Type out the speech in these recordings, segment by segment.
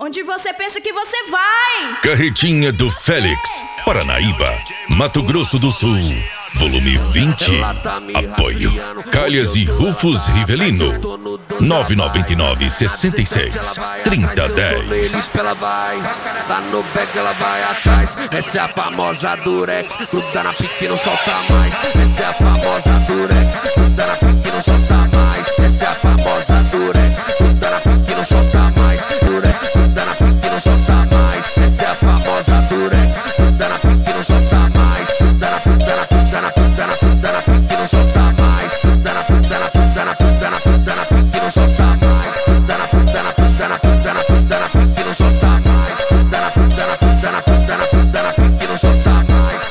Onde você pensa que você vai? Carretinha do Félix, Paranaíba, Mato Grosso do Sul, volume 20. Apoio Calhas e Rufus Rivelino. 999-66-3010. Ela vai, tá no back, ela vai atrás. Essa é a famosa Durex, gruda na pique, não solta mais. Essa é a famosa Durex, gruda na pique, não solta mais. Essa é a famosa Durex, gruda na pique, não solta mais. Durex, gruda na pique, não solta mais. Essa é a famosa Durex, gruda na pique, não solta mais. Gruda na pique, não solta mais. Gruda na pique, não solta mais. Gruda na pique, não solta mais. Gruda na pique, não solta mais. Gruda na pique, não solta mais. Gruda na pique, não solta mais. Gruda na pique, não solta mais.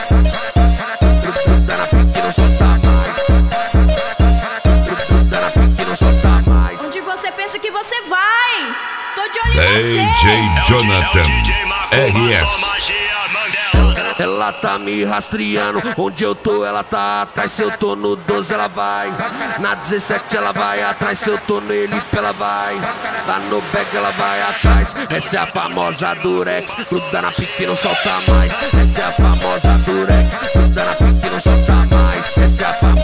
Onde você pensa que você vai? Tô de olho em DJ você. Jonathan RS. Ela tá me rastreando, onde eu tô ela tá atrás. Se eu tô no 12 ela vai, na 17 ela vai atrás. Se eu tô no Elipe ela vai, lá no back ela vai atrás. Essa é a famosa Durex, gruda na pique, não solta mais. Essa é a famosa Durex, gruda na pique, não solta mais. Essa é a famosa